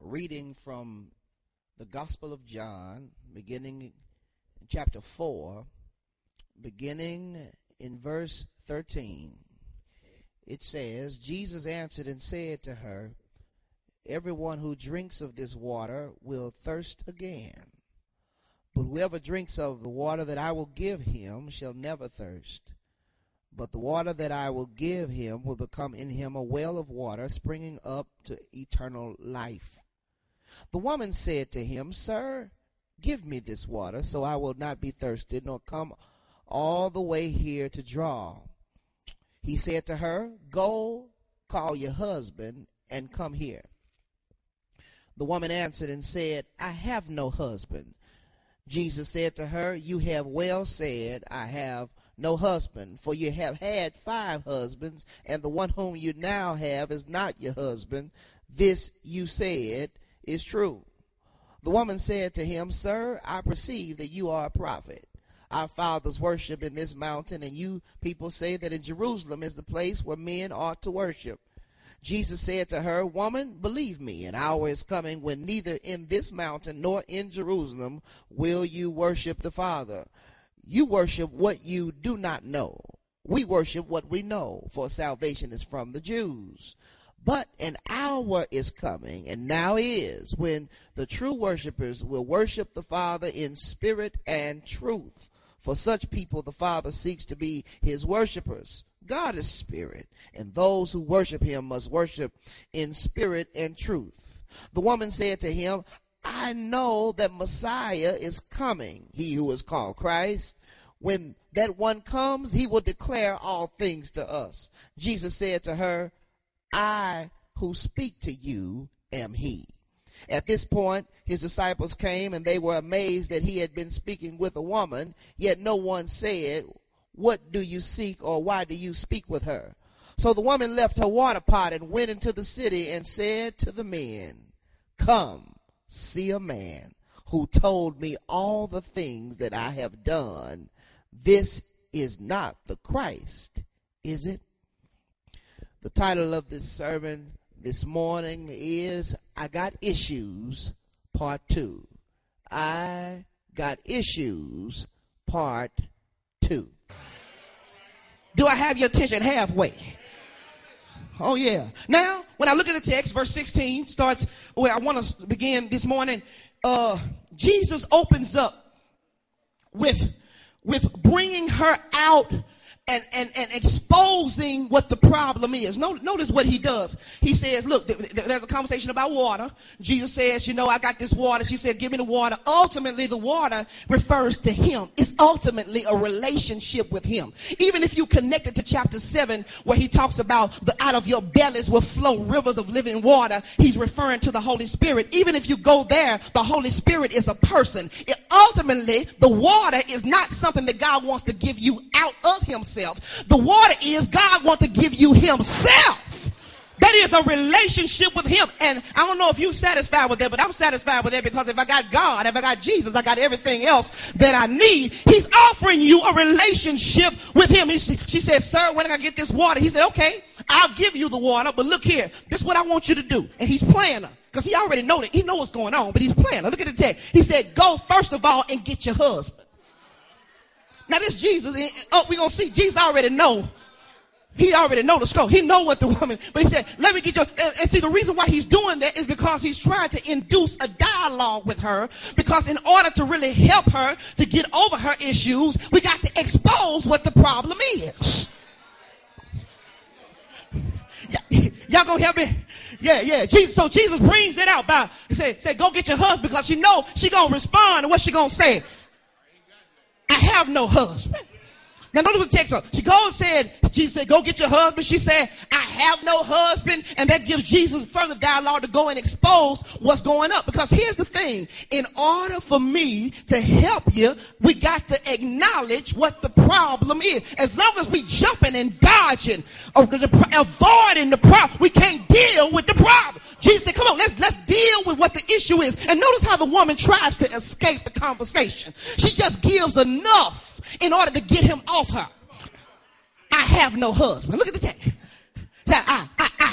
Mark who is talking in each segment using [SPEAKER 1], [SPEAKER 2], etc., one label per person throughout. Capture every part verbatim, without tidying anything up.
[SPEAKER 1] reading from the Gospel of John, beginning in chapter four, beginning in verse thirteen. It says, Jesus answered and said to her, everyone who drinks of this water will thirst again. But whoever drinks of the water that I will give him shall never thirst. But the water that I will give him will become in him a well of water springing up to eternal life. The woman said to him, Sir, give me this water, so I will not be thirsty, nor come all the way here to draw. He said to her, Go, call your husband, and come here. The woman answered and said, I have no husband. Jesus said to her, You have well said, I have no husband, for you have had five husbands, and the one whom you now have is not your husband. This you said is true. The woman said to him, Sir, I perceive that you are a prophet. Our fathers worship in this mountain, and you people say that in Jerusalem is the place where men ought to worship. Jesus said to her, Woman, believe me, an hour is coming when neither in this mountain nor in Jerusalem will you worship the Father. You worship what you do not know. We worship what we know, for salvation is from the Jews. But an hour is coming, and now is, when the true worshipers will worship the Father in spirit and truth. For such people the Father seeks to be his worshipers. God is spirit, and those who worship him must worship in spirit and truth. The woman said to him, I know that Messiah is coming, he who is called Christ. When that one comes, he will declare all things to us. Jesus said to her, I who speak to you am he. At this point, his disciples came, and they were amazed that he had been speaking with a woman, yet no one said, What do you seek, or why do you speak with her? So the woman left her water pot and went into the city and said to the men, Come, see a man who told me all the things that I have done. This is not the Christ, is it? The title of this sermon this morning is I Got Issues, Part two. I Got Issues, Part two. Do I have your attention halfway? Oh, yeah. Now, when I look at the text, verse sixteen starts where I want to begin this morning. Uh, Jesus opens up with, with bringing her out and, and, and exposing what the problem is. Notice what he does. He says, look, th- th- there's a conversation about water. Jesus says, you know, I got this water. She said, give me the water. Ultimately, the water refers to him. It's ultimately a relationship with him. Even if you connect it to chapter seven, where he talks about the out of your bellies will flow rivers of living water, he's referring to the Holy Spirit. Even if you go there, the Holy Spirit is a person. It, ultimately, the water is not something that God wants to give you out of himself. The water is God wants to give you himself. That is a relationship with him. And I don't know if you're satisfied with that, but I'm satisfied with that, because if I got God, if I got Jesus, I got everything else that I need. He's offering you a relationship with him. He, she said, Sir, when I get this water? He said, okay, I'll give you the water, but look here. This is what I want you to do. And he's playing her, because he already know that. He know what's going on, but he's playing her. Look at the text. He said, go first of all and get your husband. Now this Jesus, oh, we're going to see, Jesus already know. He already know the scope. He know what the woman, but he said, let me get your, and, and see the reason why he's doing that is because he's trying to induce a dialogue with her, because in order to really help her to get over her issues, we got to expose what the problem is. Y- y'all gonna help me? Yeah, yeah. Jesus, so Jesus brings it out by, he said, say, go get your husband, because she know she gonna respond, and what she gonna say? I have no husband. Now notice what the text says. She goes and said, Jesus said, go get your husband. She said, I have no husband. And that gives Jesus further dialogue to go and expose what's going up. Because here's the thing. In order for me to help you, we got to acknowledge what the problem is. As long as we jumping and dodging or avoiding the problem, we can't deal with the problem. Jesus said, come on, let's, let's deal with what the issue is. And notice how the woman tries to escape the conversation. She just gives enough in order to get him off her. I have no husband. Look at the text. Say, I, I, I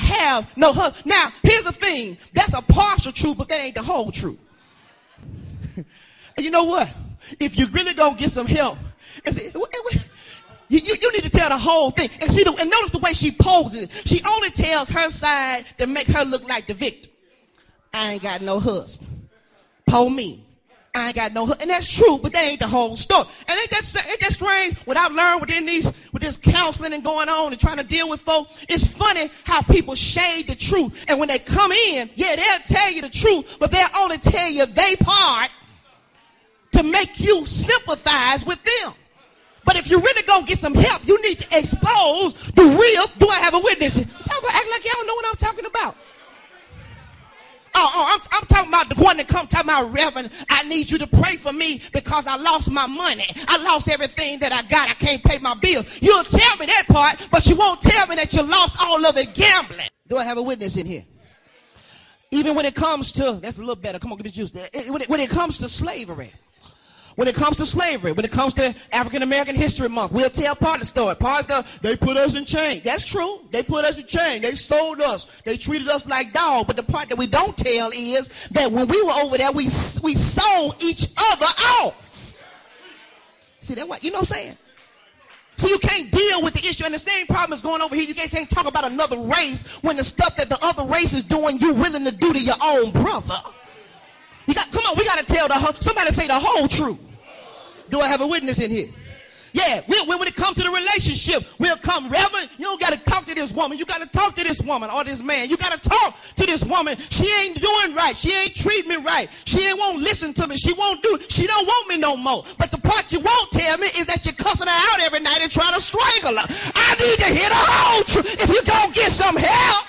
[SPEAKER 1] have no husband. Now, here's the thing. That's a partial truth, but that ain't the whole truth. And you know what? If you really gonna get some help, and see, you, you, you need to tell the whole thing. And see, the, and notice the way she poses. She only tells her side to make her look like the victim. I ain't got no husband. Po me. I ain't got no husband. And that's true, but that ain't the whole story. And ain't that, ain't that strange? What I've learned within these, with this counseling and going on and trying to deal with folk, it's funny how people shade the truth. And when they come in, yeah, they'll tell you the truth, but they'll only tell you their part to make you sympathize with them. But if you're really going to get some help, you need to expose the real. Do I have a witness? Y'all gonna act like y'all know what I'm talking about. Oh, oh I'm, I'm talking about the one that come talking about, Reverend, I need you to pray for me because I lost my money. I lost everything that I got. I can't pay my bill. You'll tell me that part, but you won't tell me that you lost all of it gambling. Do I have a witness in here? Even when it comes to, that's a little better. Come on, give me juice. When it, when it comes to slavery. When it comes to slavery, when it comes to African American History Month, we'll tell part of the story. Part of the, they put us in chains. That's true. They put us in chains. They sold us. They treated us like dogs. But the part that we don't tell is that when we were over there, we we sold each other off. See that? What you know what I'm saying? So you can't deal with the issue, and the same problem is going over here. You can't, can't talk about another race when the stuff that the other race is doing, you're willing to do to your own brother. You got, come on, we got to tell the whole, somebody say the whole truth. Do I have a witness in here? Yeah, we, when it comes to the relationship, we'll come, Reverend, you don't got to talk to this woman. You got to talk to this woman or this man. You got to talk to this woman. She ain't doing right. She ain't treating me right. She ain't won't listen to me. She won't do, she don't want me no more. But the part you won't tell me is that you're cussing her out every night and trying to strangle her. I need to hear the whole truth. If you don't get some help,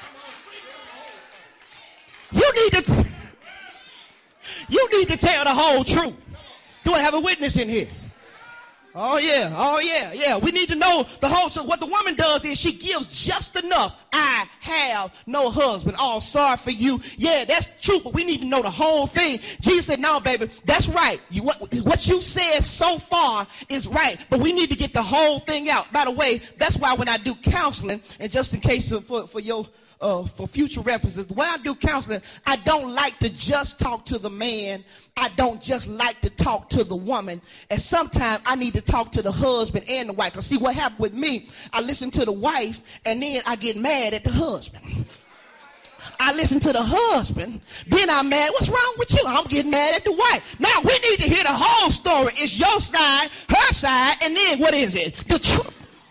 [SPEAKER 1] you need to... You need to tell the whole truth. Do I have a witness in here? Oh, yeah. Oh, yeah. Yeah. We need to know the whole truth. What the woman does is she gives just enough. I have no husband. Oh, sorry for you. Yeah, that's true, but we need to know the whole thing. Jesus said, no, baby, that's right. You, what, what you said so far is right, but we need to get the whole thing out. By the way, that's why when I do counseling, and just in case of, for, for your... Uh, for future references, when I do counseling, I don't like to just talk to the man. I don't just like to talk to the woman. And sometimes I need to talk to the husband and the wife. Because see what happened with me, I listen to the wife and then I get mad at the husband. I listen to the husband, then I'm mad. What's wrong with you? I'm getting mad at the wife. Now we need to hear the whole story. It's your side, her side, and then what is it? The truth.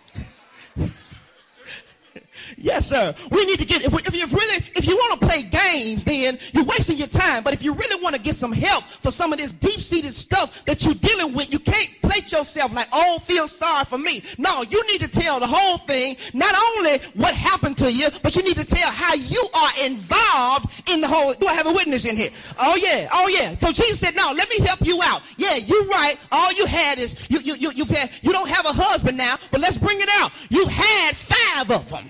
[SPEAKER 1] Yes, sir. We need to get, if, we, if you really, if you want to play games, then you're wasting your time. But if you really want to get some help for some of this deep-seated stuff that you're dealing with, you can't plate yourself like, oh, feel sorry for me. No, you need to tell the whole thing, not only what happened to you, but you need to tell how you are involved in the whole. Do I have a witness in here? Oh, yeah. Oh, yeah. So Jesus said, no, let me help you out. Yeah, you're right. All you had is, you, you, you, you've had, you don't have a husband now, but let's bring it out. You had five of them.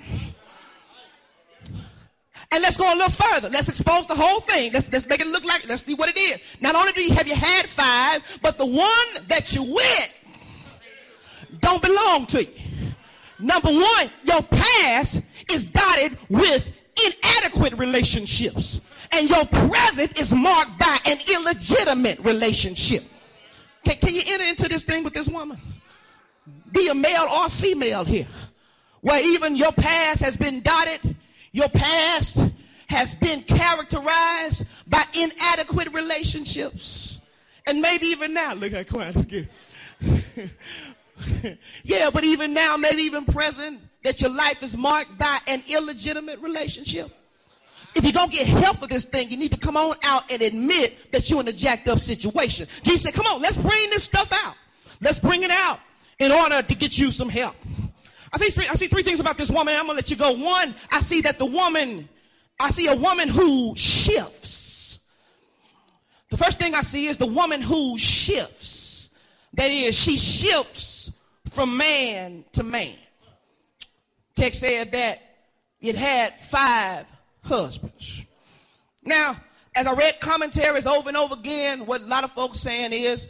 [SPEAKER 1] And let's go a little further. Let's expose the whole thing. Let's, let's make it look like, let's see what it is. Not only do you have you had five, but the one that you with don't belong to you. Number one, your past is dotted with inadequate relationships. And your present is marked by an illegitimate relationship. Can, can you enter into this thing with this woman? Be a male or female here. Where even your past has been dotted. Your past has been characterized by inadequate relationships. And maybe even now, look how quiet it's getting. Yeah, but even now, maybe even present, that your life is marked by an illegitimate relationship. If you're going to get help with this thing, you need to come on out and admit that you're in a jacked up situation. Jesus said, come on, let's bring this stuff out. Let's bring it out in order to get you some help. I think three, I see three things about this woman. I'm going to let you go. One, I see that the woman, I see a woman who shifts. The first thing I see is the woman who shifts. That is, she shifts from man to man. Text said that it had five husbands. Now, as I read commentaries over and over again, what a lot of folks saying is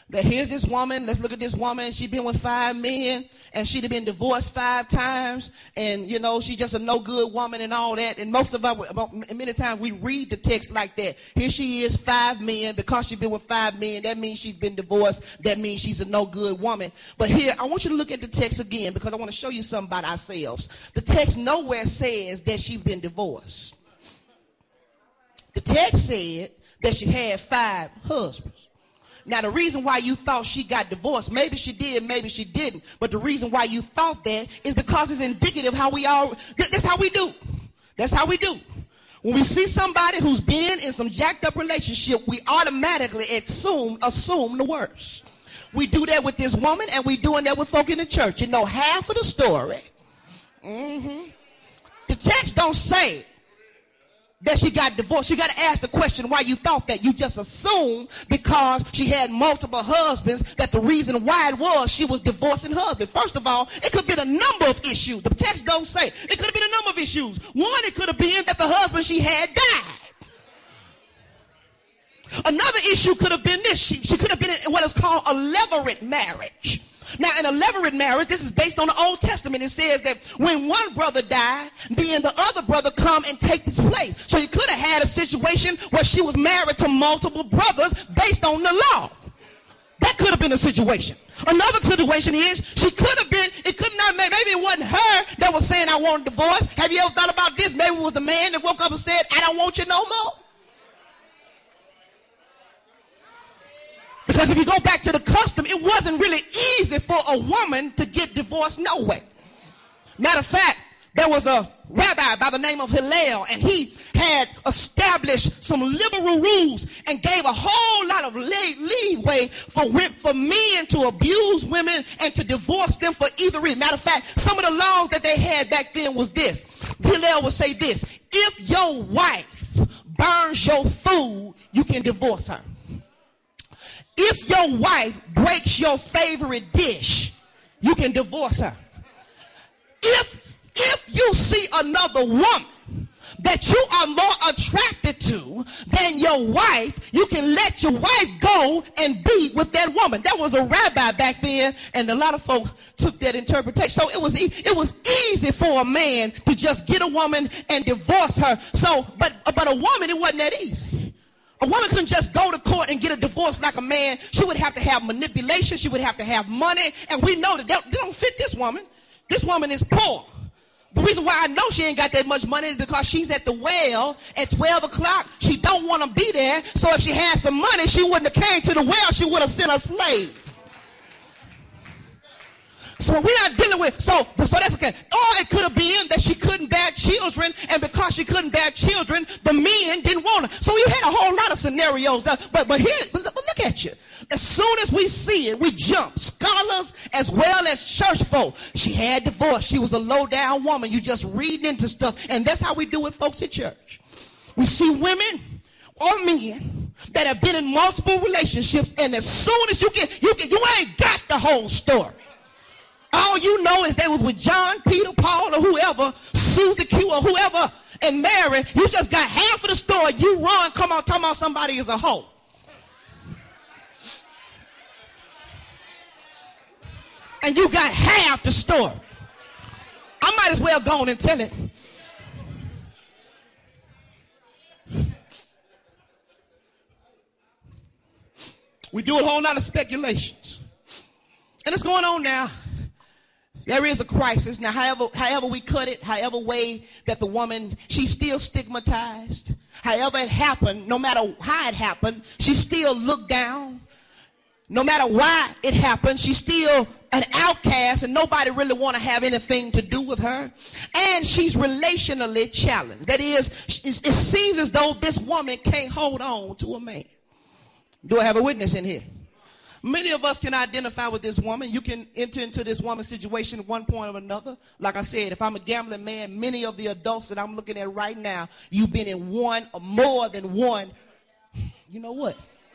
[SPEAKER 1] that here's this woman, let's look at this woman, she's been with five men, and she'd have been divorced five times, and, you know, she's just a no-good woman and all that, and most of us, many times we read the text like that. Here she is, five men, because she's been with five men, that means she's been divorced, that means she's a no-good woman. But here, I want you to look at the text again, because I want to show you something about ourselves. The text nowhere says that she's been divorced. The text said that she had five husbands. Now, the reason why you thought she got divorced, maybe she did, maybe she didn't, but the reason why you thought that is because it's indicative how we all, that's how we do. That's how we do. When we see somebody who's been in some jacked up relationship, we automatically assume, assume the worst. We do that with this woman, and we doing that with folk in the church. You know half of the story. Mm-hmm. The text don't say that she got divorced. You got to ask the question why you thought that. You just assumed because she had multiple husbands that the reason why it was she was divorcing husband. First of all, it could have been a number of issues. The text don't say. It could have been a number of issues. One, it could have been that the husband she had died. Another issue could have been this. She, she could have been in what is called a levirate marriage. Now, in a levirate marriage, this is based on the Old Testament. It says that when one brother died, then the other brother come and take this place. So you could have had a situation where she was married to multiple brothers based on the law. That could have been a situation. Another situation is she could have been, it could not, maybe it wasn't her that was saying I want a divorce. Have you ever thought about this? Maybe it was the man that woke up and said, I don't want you no more. Because if you go back to the custom, it wasn't really easy for a woman to get divorced no way. Matter of fact, there was a rabbi by the name of Hillel, and he had established some liberal rules and gave a whole lot of leeway for, for men to abuse women and to divorce them for either reason. Matter of fact, some of the laws that they had back then was this. Hillel would say this: if your wife burns your food, you can divorce her. If your wife breaks your favorite dish, you can divorce her. If, if you see another woman that you are more attracted to than your wife, you can let your wife go and be with that woman. That was a rabbi back then, and a lot of folk took that interpretation. So it was, it was easy for a man to just get a woman and divorce her. So, but, but a woman, it wasn't that easy. A woman couldn't just go to court and get a divorce like a man. She would have to have manipulation. She would have to have money. And we know that they don't fit this woman. This woman is poor. The reason why I know she ain't got that much money is because she's at the well at twelve o'clock. She don't want to be there. So if she had some money, she wouldn't have came to the well. She would have sent a slave. So we're not dealing with, so, so that's okay. Or it could have been that she couldn't bear children, and because she couldn't bear children, the men didn't want her. So you had a whole lot of scenarios. That, but but here, but look at you. As soon as we see it, we jump. Scholars as well as church folk. She had divorce. She was a low-down woman. You just reading into stuff, and that's how we do it, folks, at church. We see women or men that have been in multiple relationships, and as soon as you get, you get, you ain't got the whole story. All you know is they was with John, Peter, Paul, or whoever, Susie Q, or whoever, and Mary. You just got half of the story. You run, come on, talking about somebody is a hoe. And you got half the story. I might as well go on and tell it. We do a whole lot of speculations. And it's going on now. There is a crisis. Now, however, however we cut it, however way that the woman, she's still stigmatized. However it happened, no matter how it happened, she's still looked down. No matter why it happened, she's still an outcast, and nobody really want to have anything to do with her. And she's relationally challenged. That is, it seems as though this woman can't hold on to a man. Do I have a witness in here? Many of us can identify with this woman. You can enter into this woman's situation at one point or another. Like I said, if I'm a gambling man, many of the adults that I'm looking at right now, you've been in one or more than one. You know what?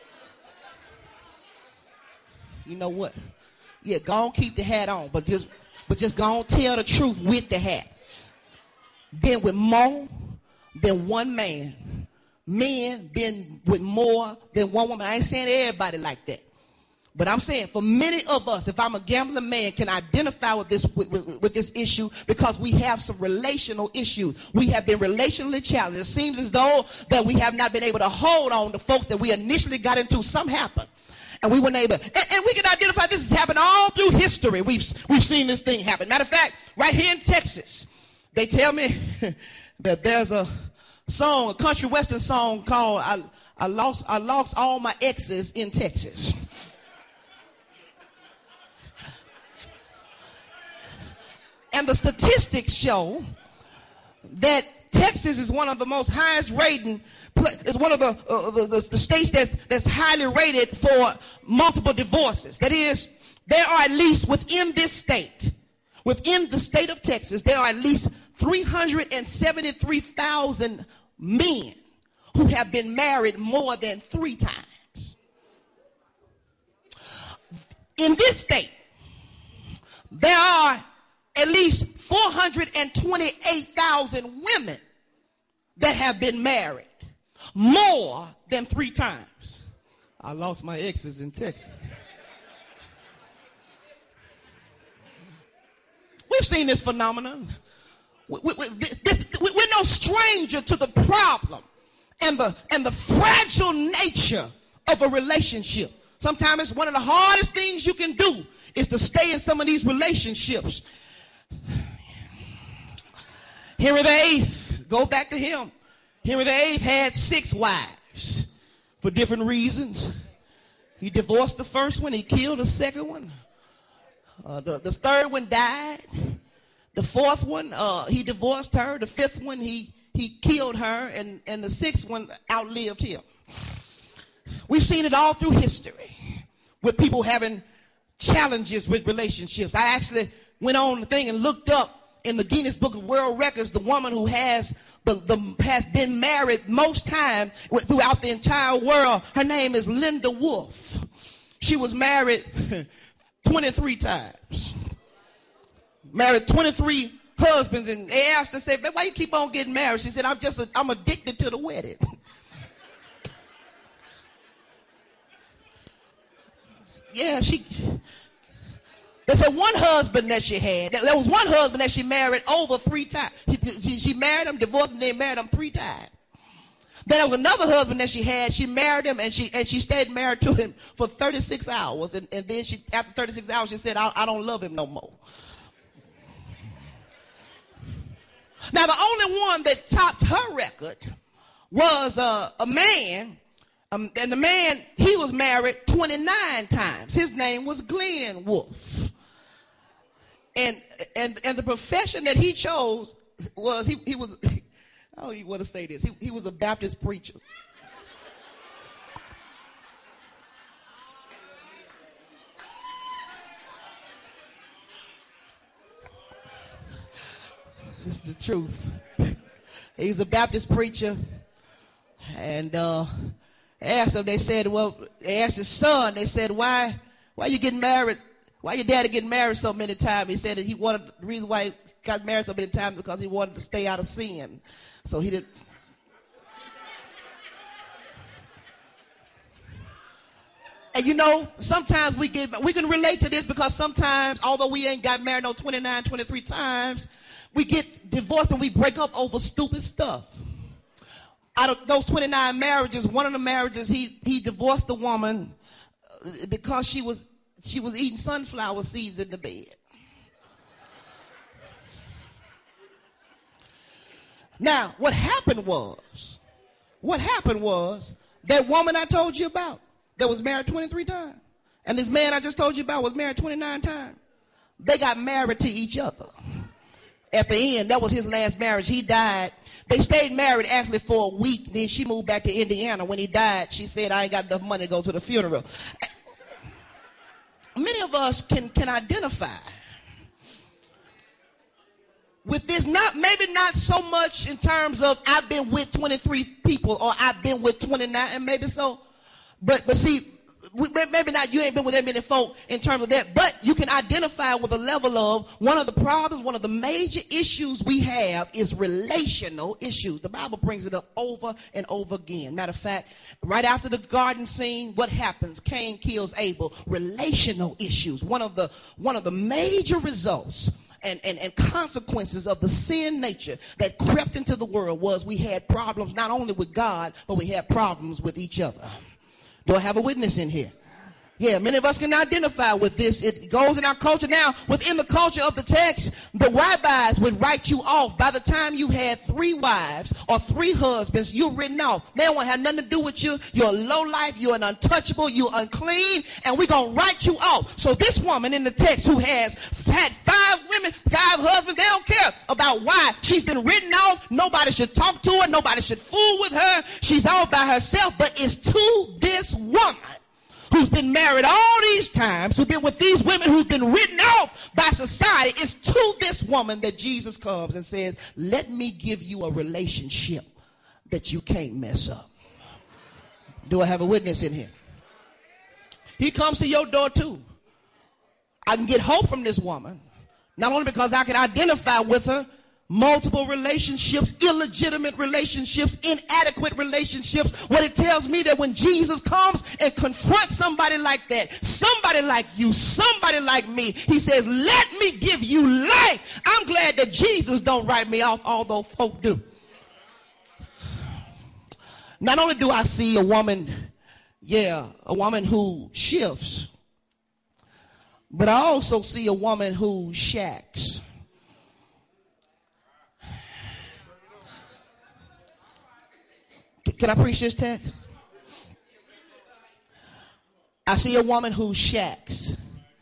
[SPEAKER 1] You know what? Yeah, go on, keep the hat on, but just, but just go on, tell the truth with the hat. Been with more than one man. Men been with more than one woman. I ain't saying everybody like that. But I'm saying for many of us, if I'm a gambling man, can identify with this with, with, with this issue because we have some relational issues. We have been relationally challenged. It seems as though that we have not been able to hold on to folks that we initially got into. Some happened. And we weren't able, and, and we can identify this has happened all through history. We've, we've seen this thing happen. Matter of fact, right here in Texas, they tell me that there's a song, a country western song called I, I Lost I Lost All My Exes in Texas. And the statistics show that Texas is one of the most highest rating, is one of the, uh, the, the, the states that's, that's highly rated for multiple divorces. That is, there are at least within this state, within the state of Texas, there are at least three hundred seventy-three thousand men who have been married more than three times. In this state, there are at least four hundred twenty-eight thousand women that have been married more than three times. I lost my exes in Texas. We've seen this phenomenon. We, we, we, this, we, we're no stranger to the problem and the, and the fragile nature of a relationship. Sometimes it's one of the hardest things you can do is to stay in some of these relationships. Henry the Eighth, go back to him. Henry the Eighth had six wives for different reasons. He divorced the first one. He killed the second one. Uh, the, the third one died. The fourth one, uh, he divorced her. The fifth one, he, he killed her. And, and the sixth one outlived him. We've seen it all through history with people having challenges with relationships. I actually went on the thing and looked up in the Guinness Book of World Records the woman who has the, the has been married most time throughout the entire world. Her name is Linda Wolf. She was married twenty-three times. Married twenty-three husbands, and they asked her, say, why you keep on getting married? She said, I'm just a, I'm addicted to the wedding. Yeah, she. They said one husband that she had. There was one husband that she married over three times. She, she, she married him, divorced him, then married him three times. Then there was another husband that she had. She married him, and she and she stayed married to him for thirty-six hours. And, and then she, after thirty-six hours, she said, I, I don't love him no more. Now, the only one that topped her record was uh, a man. Um, and the man, he was married twenty-nine times. His name was Glenn Wolf. And and and the profession that he chose was, he, he was, I don't even want to say this, he, he was a Baptist preacher. This is the truth. He was a Baptist preacher. And uh, asked him, they said, well, they asked his son, they said, why, why you getting married? Why your daddy getting married so many times? He said that he wanted, the reason why he got married so many times because he wanted to stay out of sin. So he didn't. And you know, sometimes we get, we can relate to this because sometimes, although we ain't got married no twenty-nine, twenty-three times, we get divorced and we break up over stupid stuff. Out of those twenty-nine marriages, one of the marriages, he, he divorced the woman because she was, she was eating sunflower seeds in the bed. Now, what happened was, what happened was, that woman I told you about that was married twenty-three times, and this man I just told you about was married twenty-nine times, they got married to each other. At the end, that was his last marriage. He died. They stayed married actually for a week. Then she moved back to Indiana. When he died, she said, I ain't got enough money to go to the funeral. Many of us can, can identify with this, not maybe not so much in terms of I've been with twenty-three people or I've been with twenty-nine, and maybe so. But, but see, maybe not, you ain't been with that many folk in terms of that, but you can identify with a level of one of the problems, one of the major issues we have is relational issues. The Bible brings it up over and over again. Matter of fact, right after the garden scene, what happens? Cain kills Abel. Relational issues. One of the, one of the major results And, and, and consequences of the sin nature that crept into the world was we had problems not only with God, but we had problems with each other. Do I have a witness in here? Yeah, many of us can identify with this. It goes in our culture now. Within the culture of the text, the rabbis would write you off. By the time you had three wives or three husbands, you're written off. They don't want to have nothing to do with you. You're a low life. You're an untouchable. You're unclean. And we're going to write you off. So this woman in the text who has had five women, five husbands, they don't care about why. She's been written off. Nobody should talk to her. Nobody should fool with her. She's all by herself. But it's to this woman who's been married all these times, who's been with these women, who's been written off by society, it's to this woman that Jesus comes and says, let me give you a relationship that you can't mess up. Do I have a witness in here? He comes to your door too. I can get hope from this woman, not only because I can identify with her, multiple relationships, illegitimate relationships, inadequate relationships. What it tells me that when Jesus comes and confronts somebody like that, somebody like you, somebody like me, he says, let me give you life. I'm glad that Jesus don't write me off, although folk do. Not only do I see a woman, yeah, a woman who shifts, but I also see a woman who shacks. Can I preach this text? I see a woman who shacks.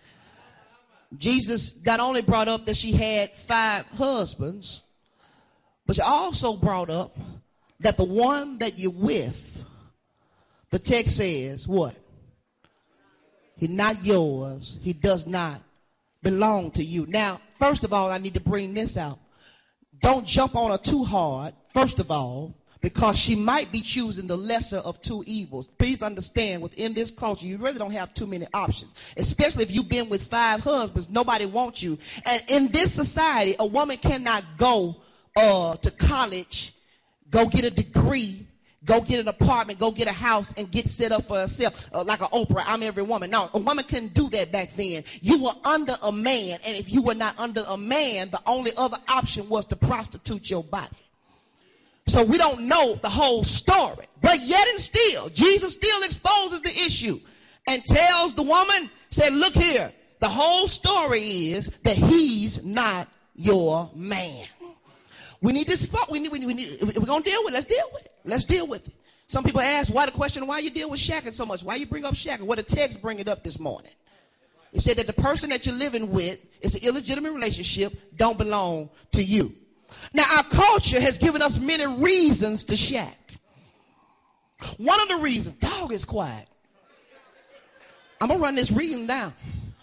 [SPEAKER 1] Jesus not only brought up that she had five husbands, but she also brought up that the one that you're with, the text says, what? He's not yours. He does not belong to you. Now, first of all, I need to bring this out. Don't jump on her too hard, first of all, because she might be choosing the lesser of two evils. Please understand, within this culture, you really don't have too many options. Especially if you've been with five husbands, nobody wants you. And in this society, a woman cannot go uh, to college, go get a degree, go get an apartment, go get a house, and get set up for herself uh, like an Oprah. I'm every woman. No, a woman couldn't do that back then. You were under a man, and if you were not under a man, the only other option was to prostitute your body. So we don't know the whole story. But yet and still, Jesus still exposes the issue and tells the woman, said, look here, the whole story is that he's not your man. We need to spot. We need, we need, we need, if we're going to deal with it, let's deal with it. Let's deal with it. Some people ask, why the question, why you deal with shacking so much? Why you bring up shacking? Well, the text bring it up this morning. It said that the person that you're living with is an illegitimate relationship, don't belong to you. Now, our culture has given us many reasons to shack. One of the reasons, dog is quiet. I'm going to run this reading down.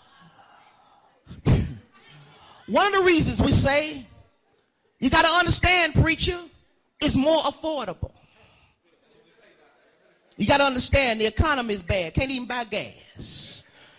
[SPEAKER 1] One of the reasons we say, you got to understand, preacher, it's more affordable. You got to understand the economy is bad. Can't even buy gas.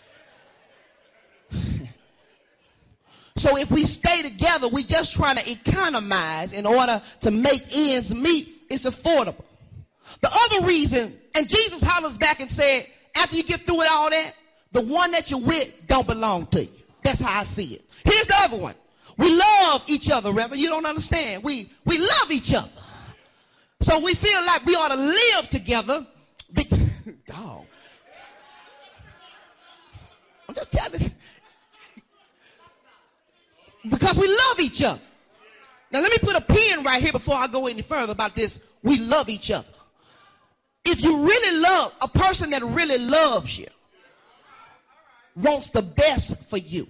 [SPEAKER 1] So if we stay together, we just trying to economize in order to make ends meet. It's affordable. The other reason, and Jesus hollers back and said, after you get through with all that, the one that you're with don't belong to you. That's how I see it. Here's the other one. We love each other, Reverend. You don't understand. We, we love each other. So we feel like we ought to live together. Dog. I'm just telling you. Because we love each other. Now let me put a pin right here before I go any further about this. We love each other. If you really love a person that really loves you, wants the best for you.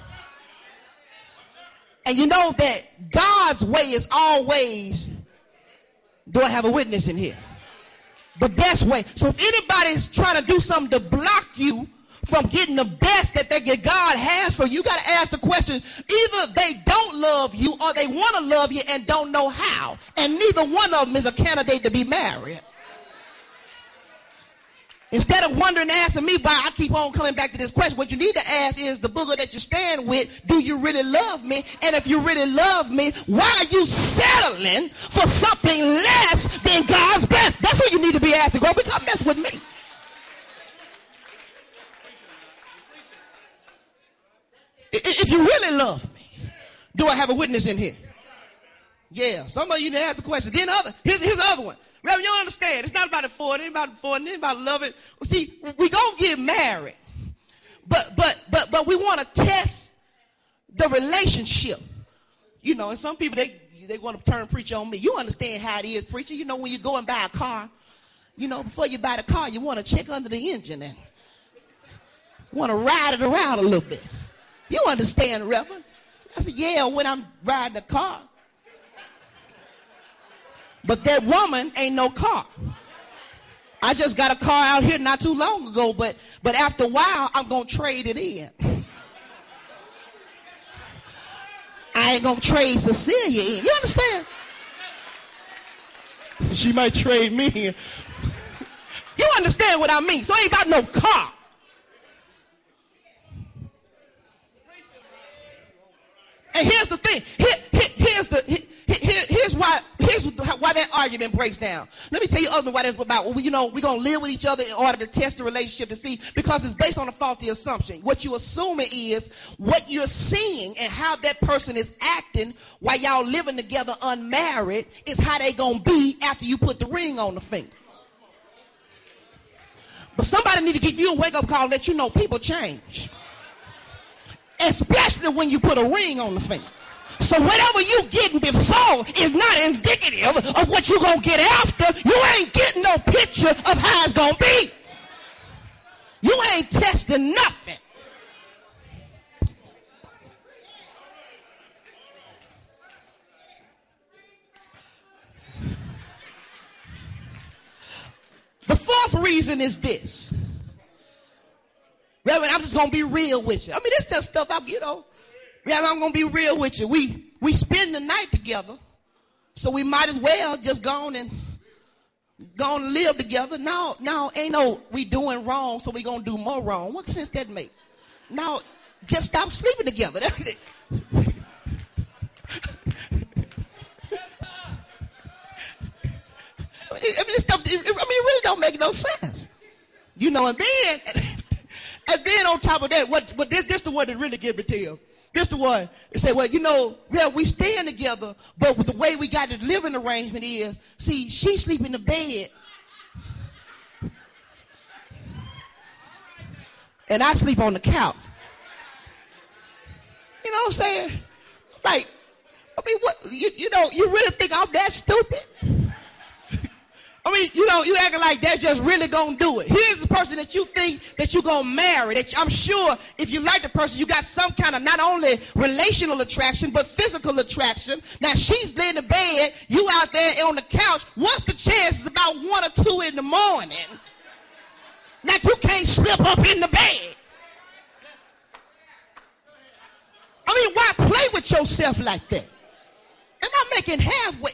[SPEAKER 1] And you know that God's way is always, do I have a witness in here? The best way. So if anybody's trying to do something to block you from getting the best that they get God has for you, you got to ask the question, either they don't love you or they want to love you and don't know how. And neither one of them is a candidate to be married. Instead of wondering and asking me, why I keep on coming back to this question, what you need to ask is the booger that you stand with, do you really love me? And if you really love me, why are you settling for something less than God's best? That's what you need to be asking. Go, become mess with me. If you really love me, do I have a witness in here? Yeah, some of you need to ask the question. Then other, here's, here's the other one. Reverend, you don't understand. It's not about afford, it ain't about afford, it ain't about love it. Well, see, we gonna get married, but but but but we want to test the relationship. You know, and some people they they want to turn preacher on me. You understand how it is, preacher. You know, when you go and buy a car, you know, before you buy the car, you want to check under the engine and want to ride it around a little bit. You understand, Reverend? I said, yeah, when I'm riding the car. But that woman ain't no car. I just got a car out here not too long ago, but but after a while, I'm going to trade it in. I ain't going to trade Cecilia in. You understand? She might trade me in. You understand what I mean? So it ain't about no car. And here's the thing. Here, here, here's the here, here, here's why here's why that argument breaks down. Let me tell you other why that's about. Well, you know, we're gonna live with each other in order to test the relationship to see, because it's based on a faulty assumption. What you assuming is what you're seeing and how that person is acting while y'all living together unmarried is how they gonna be after you put the ring on the finger. But somebody need to give you a wake-up call and let you know people change. Especially when you put a ring on the finger. So whatever you getting before is not indicative of what you're going to get after. You ain't getting no picture of how it's going to be. You ain't testing nothing. The fourth reason is this. Reverend, I'm just going to be real with you. I mean, this just stuff I, you know. Reverend, I'm going to be real with you. We we spend the night together, so we might as well just go on and go on and live together. No, no, ain't no we doing wrong, so we going to do more wrong. What sense that make? No, just stop sleeping together. That's it. I mean, this stuff, I mean, it really don't make no sense. You know, and then... And then on top of that, what, what this, this the one that really get me to you. This the one that say, well, you know, yeah, we staying together, but with the way we got the living arrangement is, see, she sleep in the bed, and I sleep on the couch. You know what I'm saying? Like, I mean, what, you, you know, you really think I'm that stupid? I mean, you know, you acting like that's just really gonna do it. Here's the person that you think that you're gonna marry. That I'm sure if you like the person, you got some kind of not only relational attraction, but physical attraction. Now, she's laying in the bed, you out there on the couch. What's the chances about one or two in the morning? Like you can't slip up in the bed. I mean, why play with yourself like that? Am I making halfway?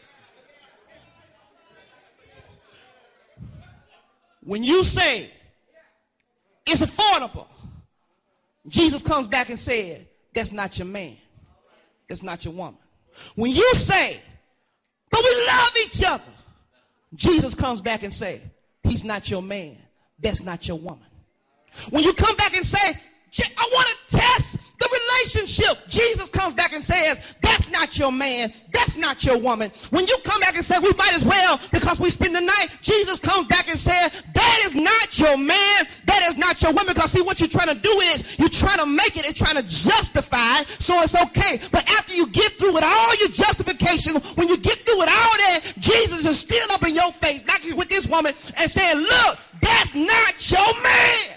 [SPEAKER 1] When you say it's affordable, Jesus comes back and said, that's not your man. That's not your woman. When you say, but we love each other, Jesus comes back and says, he's not your man. That's not your woman. When you come back and say, I want to test the relationship, Jesus comes back and says, that's not your man, that's not your woman. When you come back and say, we might as well because we spend the night, Jesus comes back and says, that is not your man, that is not your woman. Because see, what you're trying to do is you're trying to make it and trying to justify so it's okay. But after you get through with all your justification, when you get through with all that, Jesus is still up in your face, knocking with this woman and saying, look, that's not your man.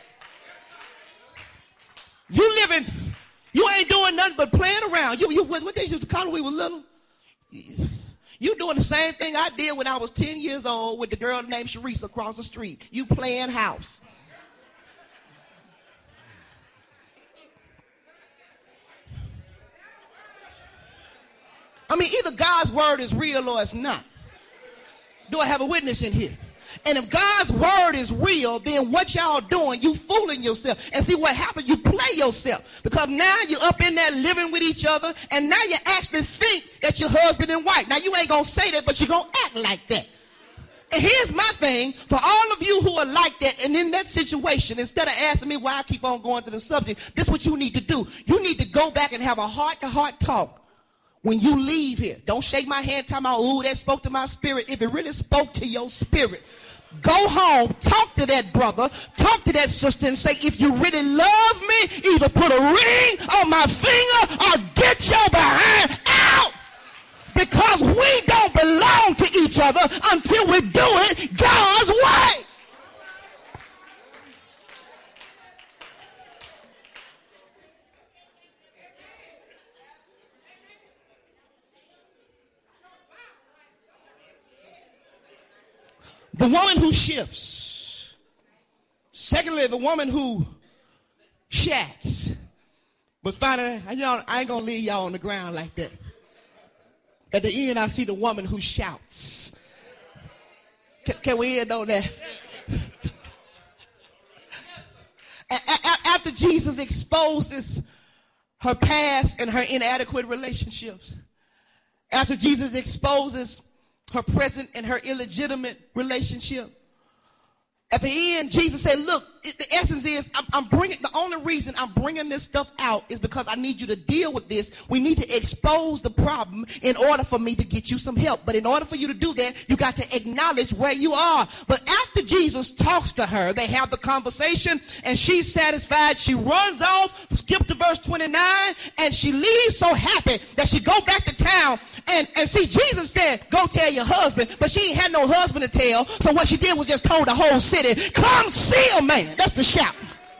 [SPEAKER 1] You living, you ain't doing nothing but playing around. You, you, what they used to call when we were little? You doing the same thing I did when I was ten years old with the girl named Sharice across the street. You playing house. I mean, either God's word is real or it's not. Do I have a witness in here? And if God's word is real, then what y'all doing, you fooling yourself. And see what happens, you play yourself. Because now you're up in there living with each other, and now you actually think that you're husband and wife. Now you ain't going to say that, but you're going to act like that. And here's my thing, for all of you who are like that and in that situation, instead of asking me why I keep on going to the subject, this is what you need to do. You need to go back and have a heart-to-heart talk. When you leave here, don't shake my hand talking about, ooh, that spoke to my spirit. If it really spoke to your spirit, go home, talk to that brother, talk to that sister and say, if you really love me, either put a ring on my finger or get your behind out. Because we don't belong to each other until we do it God's way. The woman who shifts. Secondly, the woman who shacks. But finally, y'all, I ain't going to leave y'all on the ground like that. At the end, I see the woman who shouts. Can, can we end on that? a- a- after Jesus exposes her past and her inadequate relationships, after Jesus exposes her present and her illegitimate relationship, at the end, Jesus said, look, it, the essence is, I'm, I'm bringing, the only reason I'm bringing this stuff out is because I need you to deal with this. We need to expose the problem in order for me to get you some help. But in order for you to do that, you got to acknowledge where you are. But after Jesus talks to her, they have the conversation, and she's satisfied. She runs off, skip to verse twenty-nine, and she leaves so happy that she go back to town. And, and see, Jesus said, go tell your husband, but she ain't had no husband to tell. So what she did was just told the whole city, come see a man. That's the shout.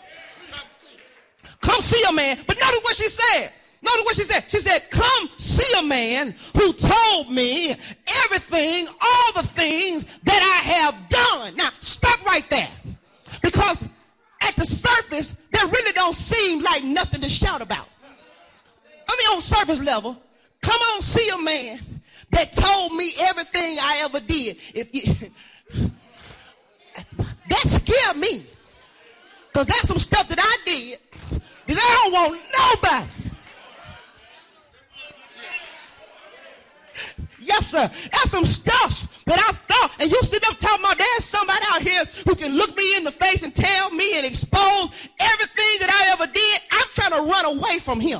[SPEAKER 1] Come see a man. But notice what she said. Notice what she said. She said, come see a man who told me everything, all the things that I have done. Now, stop right there. Because at the surface, that really don't seem like nothing to shout about. I mean, on surface level, come on, see a man that told me everything I ever did. If you, that scared me. Because that's some stuff that I did that I don't want nobody. Yes, sir. That's some stuff that I thought. And you sit up talking about there's somebody out here who can look me in the face and tell me and expose everything that I ever did. I'm trying to run away from him.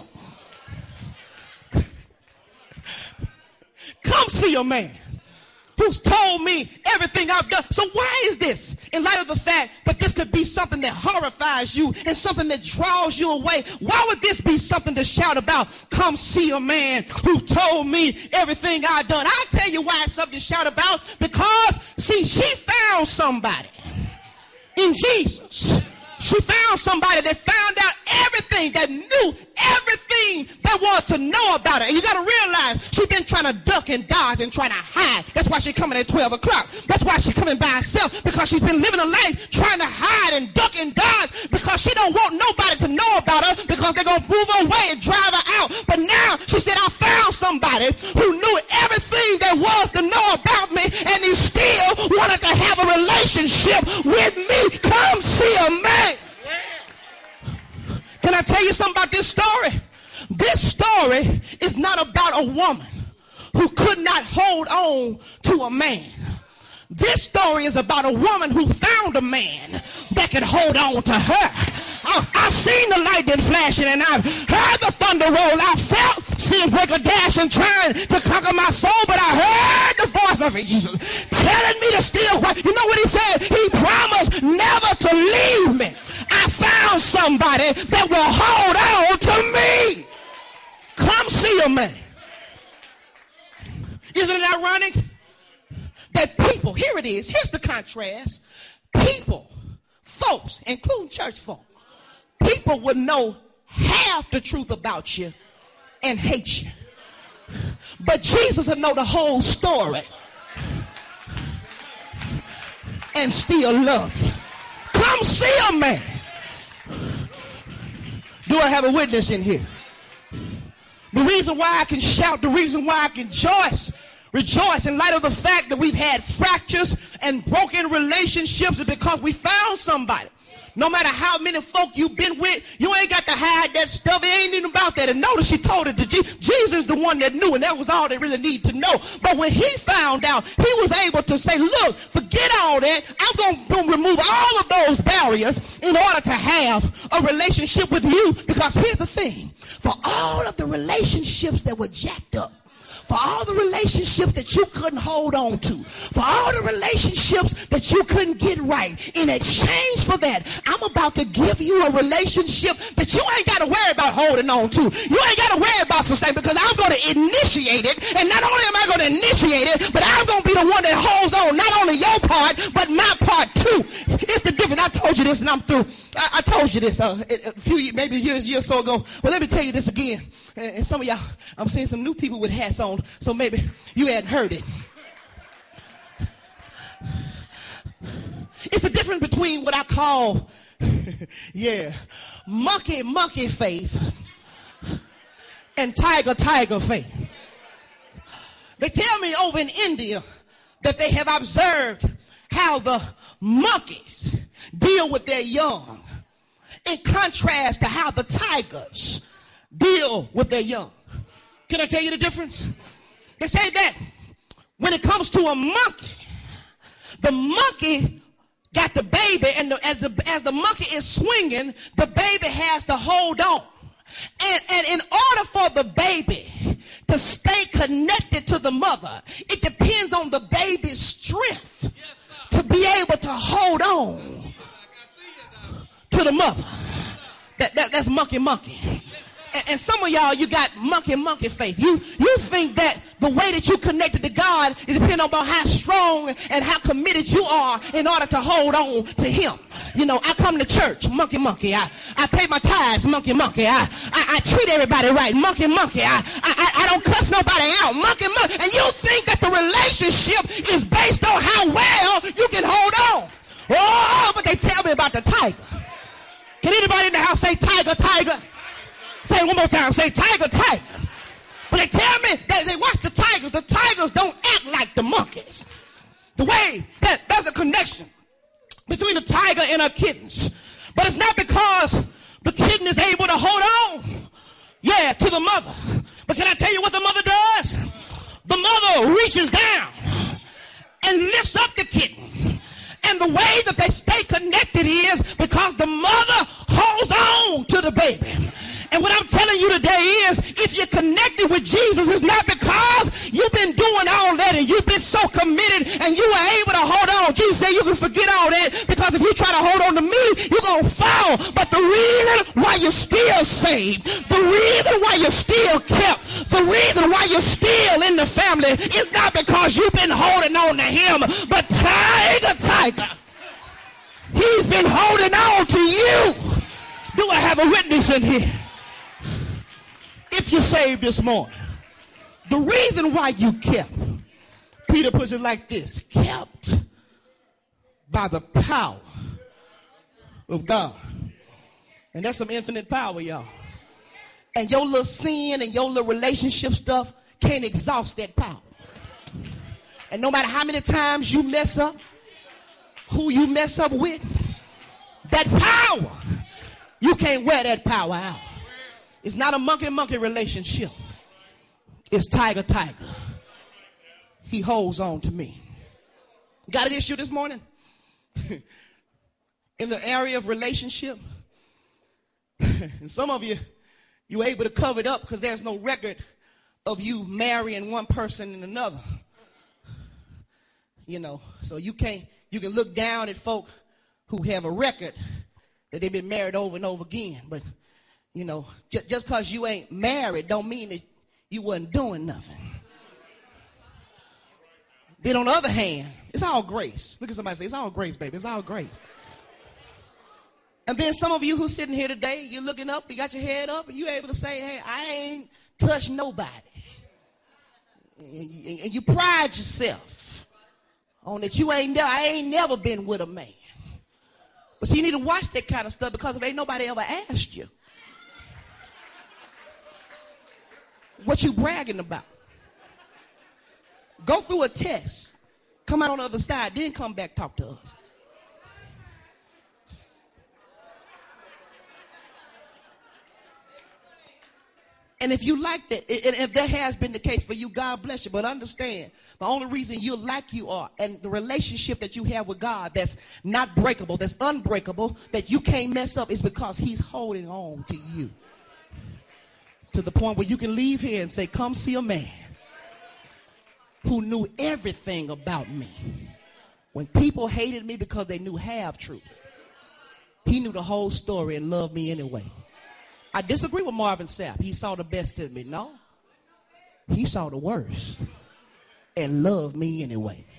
[SPEAKER 1] Come see a man who's told me everything I've done. So why is this? In light of the fact that this could be something that horrifies you and something that draws you away, why would this be something to shout about? Come see a man who told me everything I've done. I'll tell you why it's something to shout about. Because, see, she found somebody in Jesus. She found somebody that found out everything, that knew everything there was to know about her. And you got to realize she's been trying to duck and dodge and trying to hide. That's why she's coming at twelve o'clock. That's why she's coming by herself, because she's been living a life trying to hide and duck and dodge because she don't want nobody to know about her because they're going to move her away and drive her out. But now she said, I found somebody who knew everything there was to know about me, and he still wanted to have a relationship with me. Come see a man. Can I tell you something about this story? This story is not about a woman who could not hold on to a man. This story is about a woman who found a man that could hold on to her. I've seen the lightning flashing and I've heard the thunder roll. I felt sin break a dash and trying to conquer my soul, but I heard the voice of Jesus telling me to still. You know what he said? He promised never to leave me. I found somebody that will hold on to me. Come see a man. Isn't it ironic that people, here it is, here's the contrast. People, folks, including church folk, people would know half the truth about you and hate you. But Jesus would know the whole story and still love you. Come see a man. Do I have a witness in here? The reason why I can shout, the reason why I can rejoice rejoice in light of the fact that we've had fractures and broken relationships is because we found somebody. No matter how many folk you've been with, you ain't got to hide that stuff. It ain't even about that. And notice she told it to Jesus. Jesus is the one that knew, and that was all they really need to know. But when he found out, he was able to say, look, forget all that. I'm going to remove all of those barriers in order to have a relationship with you. Because here's the thing. For all of the relationships that were jacked up, for all the relationships that you couldn't hold on to, for all the relationships that you couldn't get right, in exchange for that, I'm about to give you a relationship that you ain't got to worry about holding on to. You ain't got to worry about sustaining, because I'm going to initiate it. And not only am I going to initiate it, but I'm going to be the one that holds on, not only your part, but my part too. It's the difference. I told you this and I'm through. I, I told you this uh, a few, maybe years, years or so ago. Well, let me tell you this again. And, and some of y'all, I'm seeing some new people with hats on, so maybe you hadn't heard it. It's the difference between what I call, yeah, monkey, monkey faith and tiger, tiger faith. They tell me over in India that they have observed how the monkeys deal with their young, in contrast to how the tigers deal with their young. Can I tell you the difference? They say that when it comes to a monkey, the monkey got the baby, and the, as, the, as the monkey is swinging, the baby has to hold on. And, and in order for the baby to stay connected to the mother, it depends on the baby's strength to be able to hold on to the mother. That, that, that's monkey, monkey. And, and some of y'all, you got monkey, monkey faith. You, you think that the way that you connected to God is depending on how strong and how committed you are in order to hold on to him. You know, I come to church, monkey, monkey. I, I pay my tithes, monkey, monkey. I, I, I treat everybody right, monkey, monkey. I, I, I don't cuss nobody out, monkey, monkey. And you think that the relationship is based on how well you can hold on. Oh, but they tell me about the tiger. Can anybody in the house say tiger, tiger? Say it one more time. Say tiger, tiger. But they tell me that they watch the tigers. The tigers don't act like the monkeys. The way that there's a connection between the tiger and her kittens. But it's not because the kitten is able to hold on, yeah, to the mother. But can I tell you what the mother does? The mother reaches down and lifts up the kitten. And the way that they stay connected is because the mother holds on to the baby. And what I'm telling you today is, if you're connected with Jesus, it's not because you've been doing all that and you've been so committed and you were able to hold on. Jesus said you can forget all that, because if you try to hold on to me, you're going to fall. But the reason why you're still saved, the reason why you're still kept, the reason why you're still in the family is not because you've been holding on to him, but tiger, tiger, he's been holding on to you. Do I have a witness in here? If you're saved this morning, the reason why you kept, Peter puts it like this: kept by the power of God. And that's some infinite power, y'all. And your little sin and your little relationship stuff can't exhaust that power. And no matter how many times you mess up, who you mess up with, that power, you can't wear that power out. It's not a monkey-monkey relationship. It's tiger-tiger. He holds on to me. Got an issue this morning? In the area of relationship? And some of you, you're able to cover it up because there's no record of you marrying one person and another. You know, so you can't, you can look down at folk who have a record that they've been married over and over again. But you know, j- just because you ain't married don't mean that you wasn't doing nothing. Then on the other hand, it's all grace. Look at somebody say, it's all grace, baby. It's all grace. And then some of you who's sitting here today, you're looking up, you got your head up, and you're able to say, hey, I ain't touched nobody. And you, and you pride yourself on that you ain't, I ain't never been with a man. But see, you need to watch that kind of stuff, because if ain't nobody ever asked you, what you bragging about? Go through a test. Come out on the other side. Then come back talk to us. And if you like that, and if that has been the case for you, God bless you. But understand, the only reason you're like you are, and the relationship that you have with God that's not breakable, that's unbreakable, that you can't mess up, is because he's holding on to you. To the point where you can leave here and say, come see a man who knew everything about me. When people hated me because they knew half truth, he knew the whole story and loved me anyway. I disagree with Marvin Sapp. He saw the best in me. No. He saw the worst and loved me anyway.